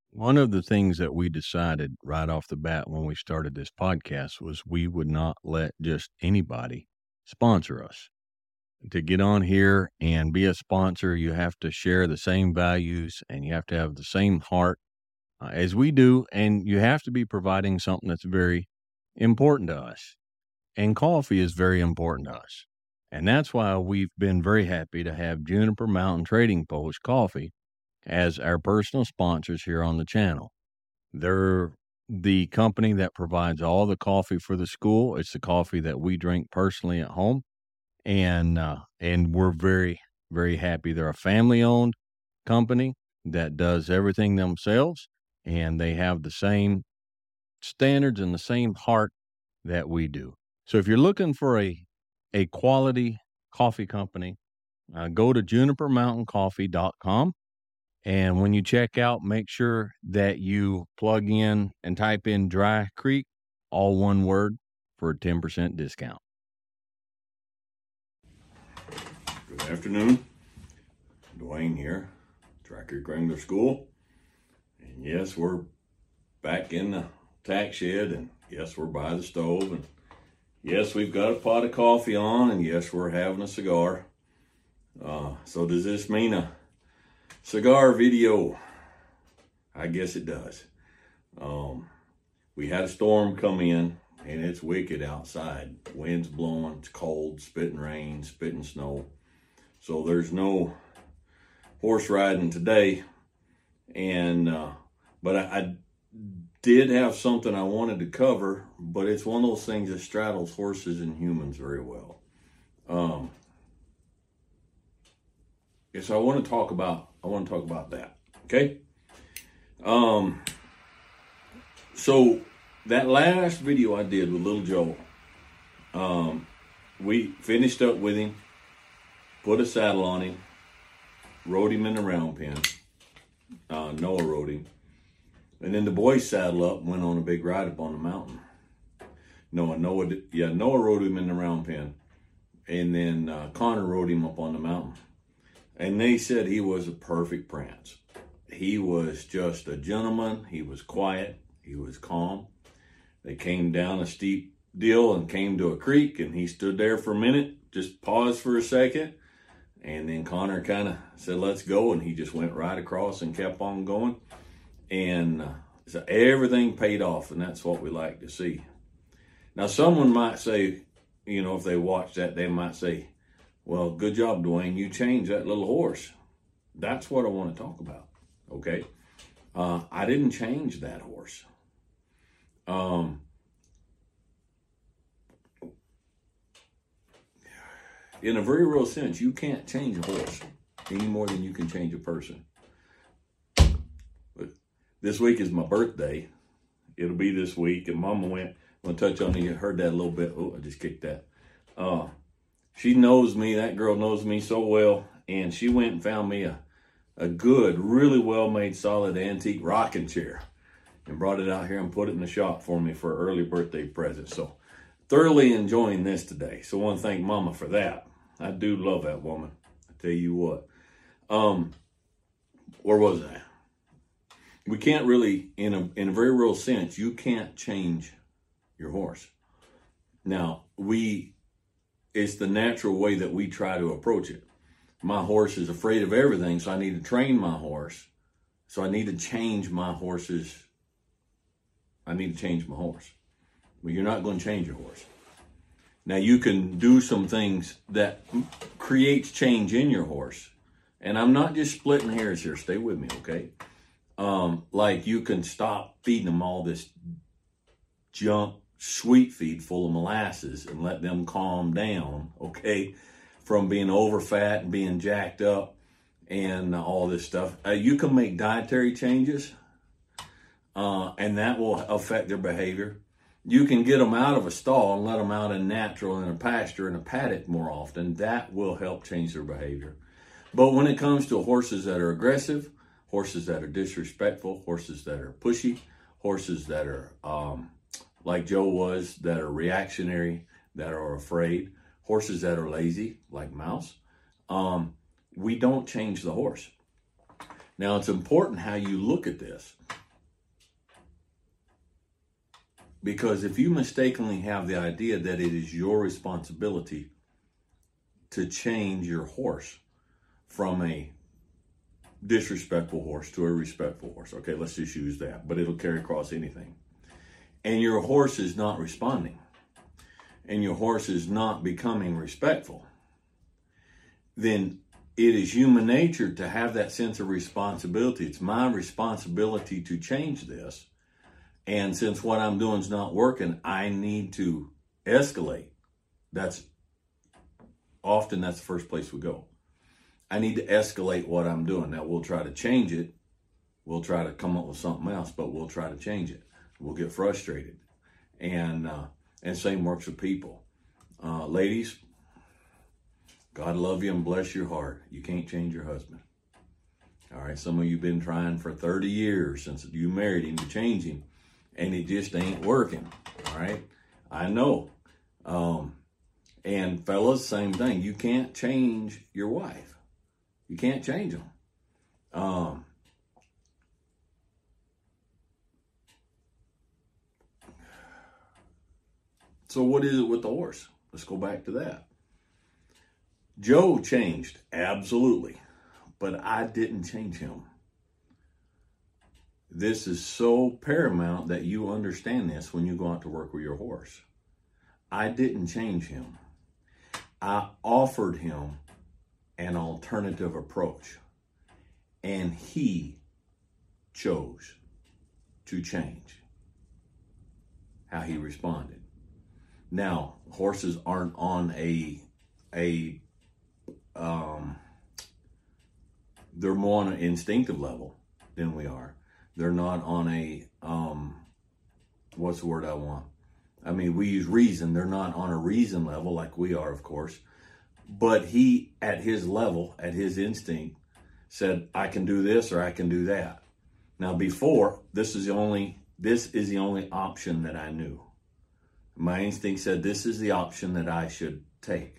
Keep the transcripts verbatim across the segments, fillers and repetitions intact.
One of the things that we decided right off the bat when we started this podcast was we would not let just anybody sponsor us. To get on here and be a sponsor, you have to share the same values and you have to have the same heart uh, as we do. And you have to be providing something that's very important to us. And coffee is very important to us. And that's why we've been very happy to have Juniper Mountain Trading Post Coffee as our personal sponsors here on the channel. They're the company that provides all the coffee for the school. It's the coffee that we drink personally at home, and uh, and we're very very happy. They're a family owned company that does everything themselves, and they have the same standards and the same heart that we do. So if you're looking for a a quality coffee company, uh, go to juniper mountain coffee dot com. And when you check out, make sure that you plug in and type in Dry Creek, all one word, for a ten percent discount. Good afternoon. Dwayne here, Dry Creek Wrangler School. And yes, we're back in the tack shed, and yes, we're by the stove, and yes, we've got a pot of coffee on, and yes, we're having a cigar. Uh, so does this mean a cigar video? I guess it does. Um, we had a storm come in, and it's wicked outside. Wind's blowing, it's cold, spitting rain, spitting snow. So there's no horse riding today. And uh, but I, I did have something I wanted to cover, but it's one of those things that straddles horses and humans very well. Um, yes, I want to talk about. I want to talk about that. Okay. Um. So that last video I did with Little Joe, um, we finished up with him, put a saddle on him, rode him in the round pen. Uh, Noah rode him, and then the boys saddled up and went on a big ride up on the mountain. Noah, Noah, did, yeah, Noah rode him in the round pen, and then uh, Connor rode him up on the mountain. And they said he was a perfect prance. He was just a gentleman. He was quiet. He was calm. They came down a steep deal and came to a creek, and he stood there for a minute, just paused for a second. And then Connor kind of said, let's go. And he just went right across and kept on going. And uh, so everything paid off, and that's what we like to see. Now, someone might say, you know, if they watch that, they might say, well, good job, Dwayne. You changed that little horse. That's what I want to talk about, okay? Uh, I didn't change that horse. Um, in a very real sense, you can't change a horse any more than you can change a person. But this week is my birthday. It'll be this week, and Mama went, I'm going to touch on it. You heard that a little bit. Oh, I just kicked that. Uh, She knows me. That girl knows me so well. And she went and found me a, a good, really well-made, solid antique rocking chair and brought it out here and put it in the shop for me for an early birthday present. So thoroughly enjoying this today. So I want to thank Mama for that. I do love that woman. I tell you what. Um, where was I? We can't really, in a, in a very real sense, you can't change your horse. Now, we... it's the natural way that we try to approach it. My horse is afraid of everything, so I need to train my horse. So I need to change my horse's, I need to change my horse. Well, you're not going to change your horse. Now, you can do some things that creates change in your horse. And I'm not just splitting hairs here. Stay with me, okay? Um, like you can stop feeding them all this junk sweet feed full of molasses and let them calm down, okay, from being over fat and being jacked up and all this stuff. Uh, you can make dietary changes, uh, and that will affect their behavior. You can get them out of a stall and let them out in natural in a pasture in a paddock more often. That will help change their behavior. But when it comes to horses that are aggressive, horses that are disrespectful, horses that are pushy, horses that are um, like Joe was, that are reactionary, that are afraid, horses that are lazy, like Mouse, um, we don't change the horse. Now, it's important how you look at this. Because if you mistakenly have the idea that it is your responsibility to change your horse from a disrespectful horse to a respectful horse, okay, let's just use that, but it'll carry across anything, and your horse is not responding, and your horse is not becoming respectful, then it is human nature to have that sense of responsibility. It's my responsibility to change this. And since what I'm doing is not working, I need to escalate. That's often that's the first place we go. I need to escalate what I'm doing. Now, we'll try to change it. We'll try to come up with something else, but we'll try to change it. We'll get frustrated. And uh, and same works with people. Uh, ladies, God love you and bless your heart. You can't change your husband. All right, some of you have been trying for thirty years since you married him to change him, and it just ain't working. All right, I know. Um, and fellas, same thing. You can't change your wife. You can't change them. Um, so what is it with the horse? Let's go back to that. Joe changed, absolutely, but I didn't change him. This is so paramount that you understand this when you go out to work with your horse. I didn't change him. I offered him an alternative approach, and he chose to change how he responded. Now, horses aren't on a, a um, they're more on an instinctive level than we are. They're not on a, um, what's the word I want? I mean, we use reason. They're not on a reason level like we are, of course. But he, at his level, at his instinct, said, I can do this or I can do that. Now, before, this is the only, this is the only option that I knew. My instinct said this is the option that I should take.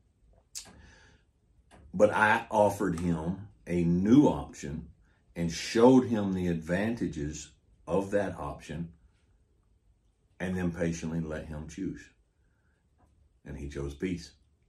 But I offered him a new option and showed him the advantages of that option, and then patiently let him choose. And he chose peace.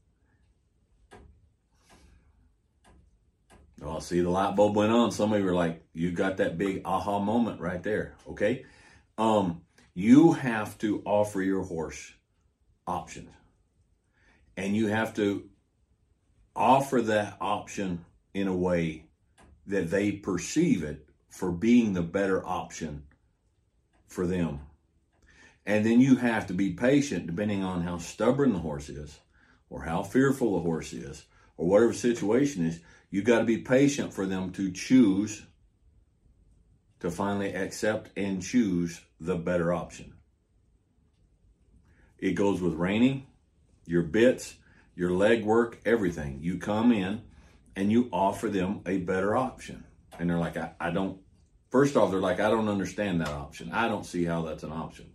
Well, see, the light bulb went on. Some of you were like, you got that big aha moment right there, okay? Um, you have to offer your horse options. And you have to offer that option in a way that they perceive it for being the better option for them. And then you have to be patient depending on how stubborn the horse is, or how fearful the horse is, or whatever the situation is. You got to be patient for them to choose, to finally accept and choose the better option. It goes with reining, your bits, your leg work, everything. You come in and you offer them a better option. And they're like, I, I don't, first off, they're like, I don't understand that option. I don't see how that's an option.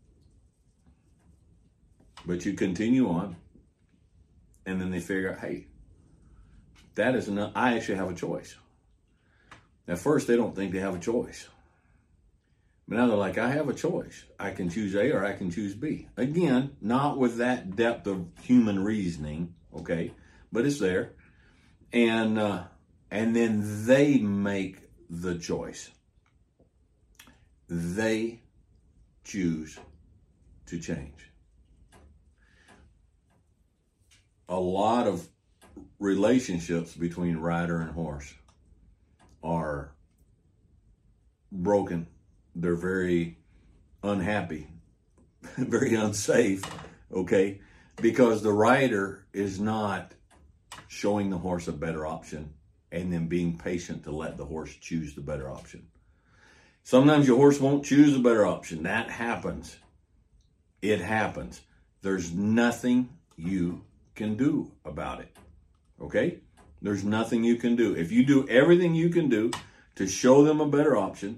But you continue on, and then they figure out, hey, that is enough. I actually have a choice. At first, they don't think they have a choice. But now they're like, I have a choice. I can choose A or I can choose B. Again, not with that depth of human reasoning, okay? But it's there. And uh, and then they make the choice. They choose to change. A lot of relationships between rider and horse are broken. They're very unhappy, very unsafe, okay? Because the rider is not showing the horse a better option and then being patient to let the horse choose the better option. Sometimes your horse won't choose a better option. That happens. It happens. There's nothing you can do about it, okay? There's nothing you can do. If you do everything you can do to show them a better option,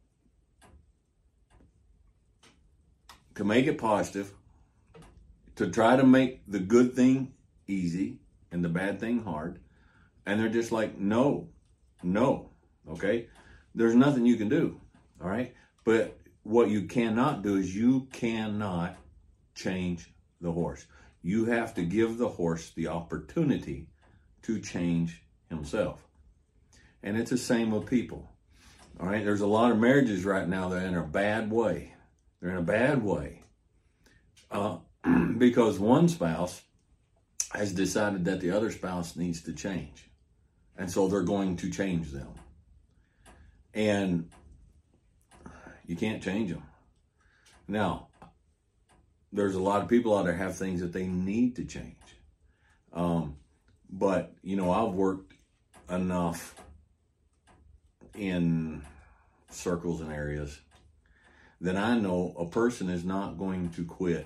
to make it positive, to try to make the good thing easy and the bad thing hard, and they're just like, no, no, okay? There's nothing you can do, all right? But what you cannot do is you cannot change the horse. You have to give the horse the opportunity to change himself. And it's the same with people. All right, there's a lot of marriages right now that are in a bad way. They're in a bad way uh, because one spouse has decided that the other spouse needs to change. And so they're going to change them. And you can't change them. Now, there's a lot of people out there have things that they need to change. Um, but, you know, I've worked enough in circles and areas that I know a person is not going to quit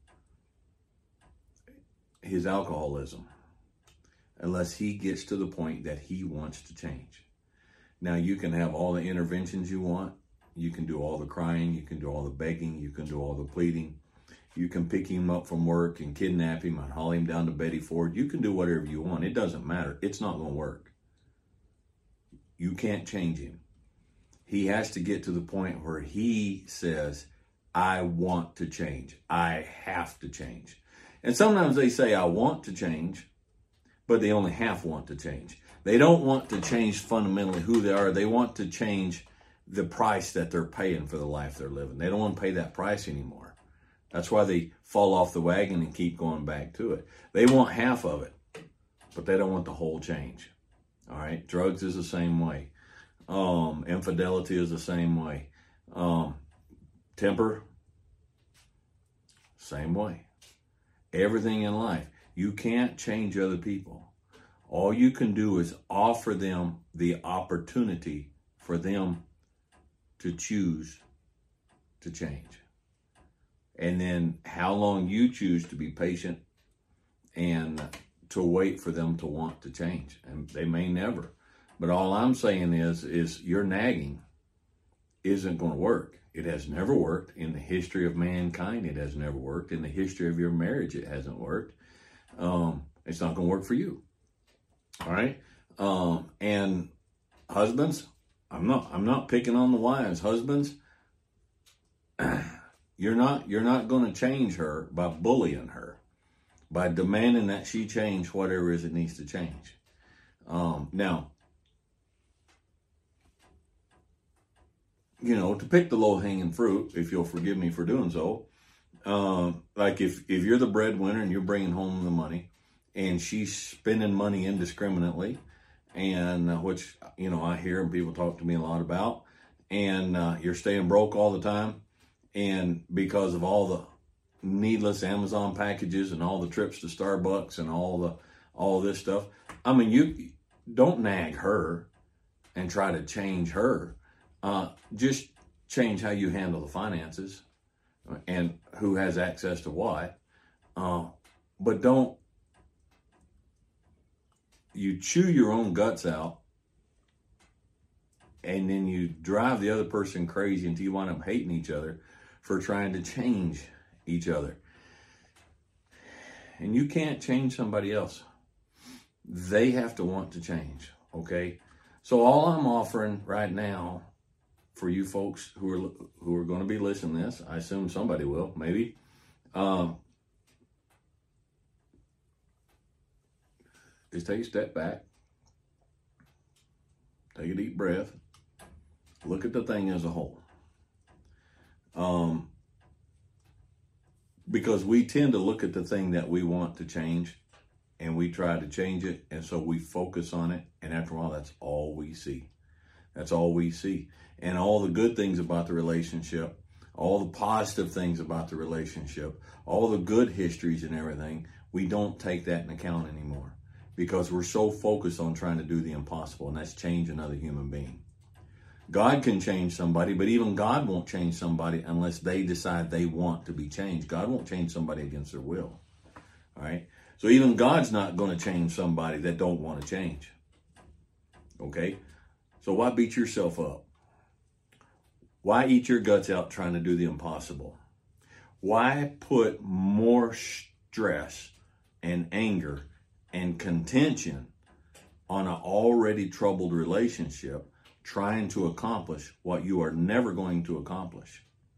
his alcoholism unless he gets to the point that he wants to change. Now, you can have all the interventions you want. You can do all the crying. You can do all the begging. You can do all the pleading. You can pick him up from work and kidnap him and haul him down to Betty Ford. You can do whatever you want. It doesn't matter. It's not going to work. You can't change him. He has to get to the point where he says, I want to change. I have to change. And sometimes they say, I want to change, but they only half want to change. They don't want to change fundamentally who they are. They want to change the price that they're paying for the life they're living. They don't want to pay that price anymore. That's why they fall off the wagon and keep going back to it. They want half of it, but they don't want the whole change. All right. Drugs is the same way. Um, infidelity is the same way. Um, temper, same way. Everything in life. You can't change other people. All you can do is offer them the opportunity for them to choose to change. And then how long you choose to be patient and to wait for them to want to change. And they may never. But all I'm saying is, is your nagging isn't going to work. It has never worked in the history of mankind. It has never worked in the history of your marriage. It hasn't worked. Um, it's not going to work for you. All right. Um, and husbands, I'm not, I'm not picking on the wives. Husbands, you're not, you're not going to change her by bullying her, by demanding that she change whatever it is it needs to change. Um, now, you know, to pick the low-hanging fruit, if you'll forgive me for doing so, uh, like if, if you're the breadwinner and you're bringing home the money and she's spending money indiscriminately, and uh, which, you know, I hear and people talk to me a lot about, and uh, you're staying broke all the time, and because of all the needless Amazon packages and all the trips to Starbucks and all the all this stuff, I mean, you don't nag her and try to change her. Uh, just change how you handle the finances and who has access to what. Uh, but don't, you chew your own guts out and then you drive the other person crazy until you wind up hating each other for trying to change each other. And you can't change somebody else. They have to want to change, okay? So all I'm offering right now for you folks who are who are going to be listening to this, I assume somebody will, maybe, um, is take a step back, take a deep breath, look at the thing as a whole. Um, because we tend to look at the thing that we want to change and we try to change it, and so we focus on it, and after a while, that's all we see. That's all we see. And all the good things about the relationship, all the positive things about the relationship, all the good histories and everything, we don't take that into account anymore because we're so focused on trying to do the impossible, and that's change another human being. God can change somebody, but even God won't change somebody unless they decide they want to be changed. God won't change somebody against their will. All right? So even God's not going to change somebody that don't want to change. Okay? So why beat yourself up? Why eat your guts out trying to do the impossible? Why put more stress and anger and contention on an already troubled relationship trying to accomplish what you are never going to accomplish?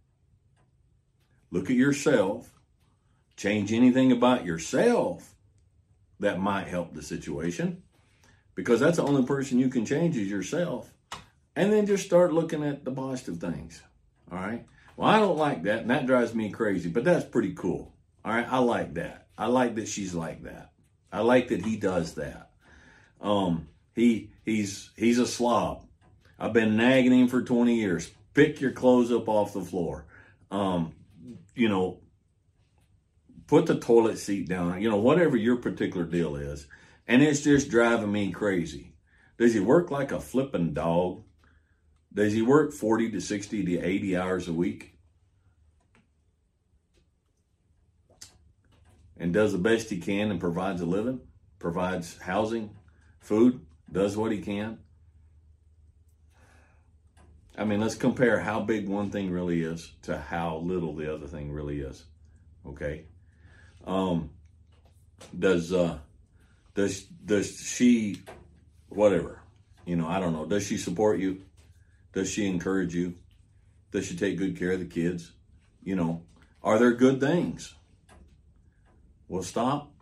look at yourself, change anything about yourself that might help the situation, because that's the only person you can change is yourself. And then just start looking at the positive things. All right. Well, I don't like that, and that drives me crazy, but that's pretty cool. All right. I like that. I like that she's like that. I like that he does that. Um, he he's he's a slob. I've been nagging him for twenty years. Pick your clothes up off the floor. Um, you know, put the toilet seat down. You know, whatever your particular deal is. And it's just driving me crazy. Does he work like a flipping dog? Does he work forty to sixty to eighty hours a week? And does the best he can and provides a living, provides housing, food, does what he can? I mean, let's compare how big one thing really is to how little the other thing really is. Okay. Um, does, uh, does, does she, whatever, you know, I don't know. Does she support you? Does she encourage you? Does she take good care of the kids? You know, are there good things? Well, stop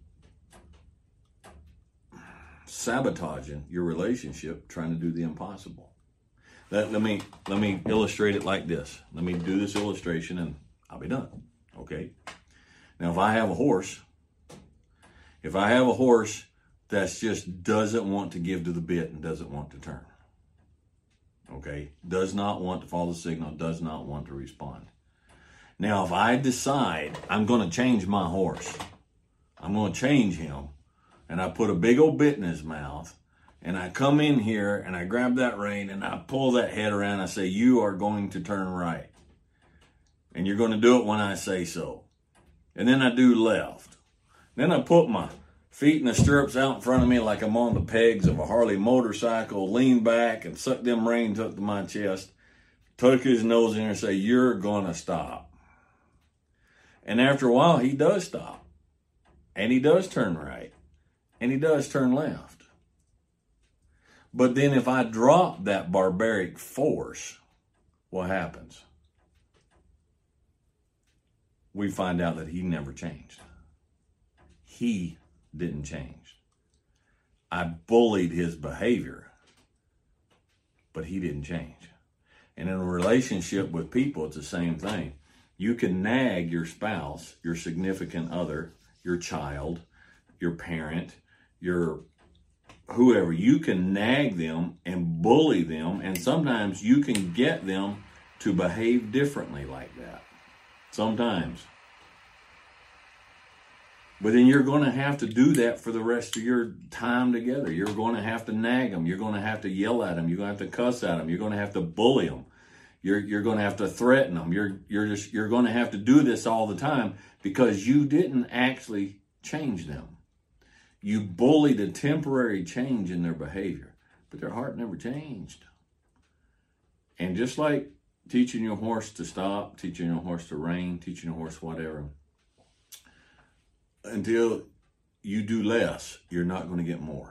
sabotaging your relationship, trying to do the impossible. Let, let me let me illustrate it like this. Let me do this illustration and I'll be done. Okay. Now, if I have a horse, if I have a horse that just doesn't want to give to the bit and doesn't want to turn, okay, does not want to follow the signal, does not want to respond. Now, if I decide I'm going to change my horse, I'm going to change him, and I put a big old bit in his mouth, and I come in here and I grab that rein and I pull that head around and I say, you are going to turn right. And you're going to do it when I say so. And then I do left. Then I put my feet in the stirrups out in front of me like I'm on the pegs of a Harley motorcycle, lean back and suck them reins up to my chest, tuck his nose in and say, you're going to stop. And after a while, he does stop. And he does turn right. And he does turn left. But then if I drop that barbaric force, what happens? We find out that he never changed. He didn't change. I bullied his behavior, but he didn't change. And in a relationship with people, it's the same thing. You can nag your spouse, your significant other, your child, your parent, your whoever. You can nag them and bully them, and sometimes you can get them to behave differently like that. Sometimes. But then you're going to have to do that for the rest of your time together. You're going to have to nag them. You're going to have to yell at them. You're going to have to cuss at them. You're going to have to bully them. You're, you're going to have to threaten them. You're, you're, just, you're going to have to do this all the time because you didn't actually change them. You bullied a temporary change in their behavior, but their heart never changed. And just like teaching your horse to stop, teaching your horse to rein, teaching your horse whatever, until you do less, you're not going to get more.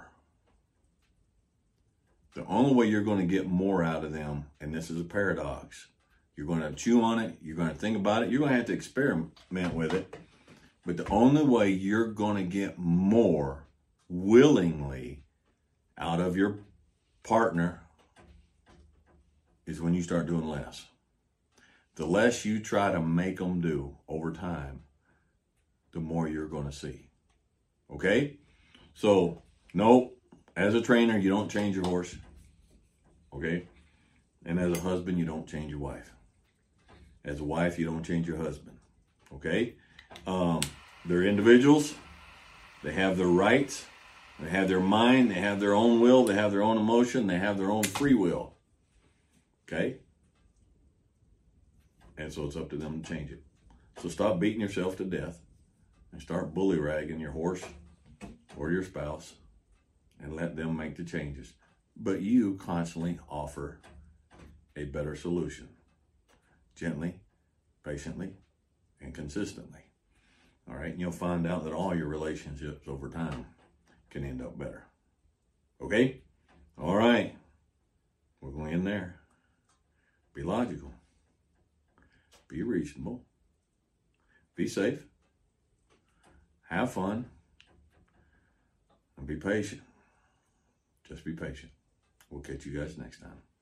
The only way you're going to get more out of them, and this is a paradox, you're going to chew on it, you're going to think about it, you're going to have to experiment with it, but the only way you're going to get more willingly out of your partner is when you start doing less. The less you try to make them do over time, the more you're going to see. Okay? So, no, as a trainer, you don't change your horse. Okay? And as a husband, you don't change your wife. As a wife, you don't change your husband. Okay? Um, they're individuals. They have their rights. They have their mind. They have their own will. They have their own emotion. They have their own free will. Okay? And so it's up to them to change it. So stop beating yourself to death and start bully ragging your horse or your spouse and let them make the changes. But you constantly offer a better solution. Gently, patiently, and consistently. All right? And you'll find out that all your relationships over time can end up better. Okay? All right. We're going in there. Be logical. Be reasonable. be safe, have fun, and be patient. Just be patient. We'll catch you guys next time.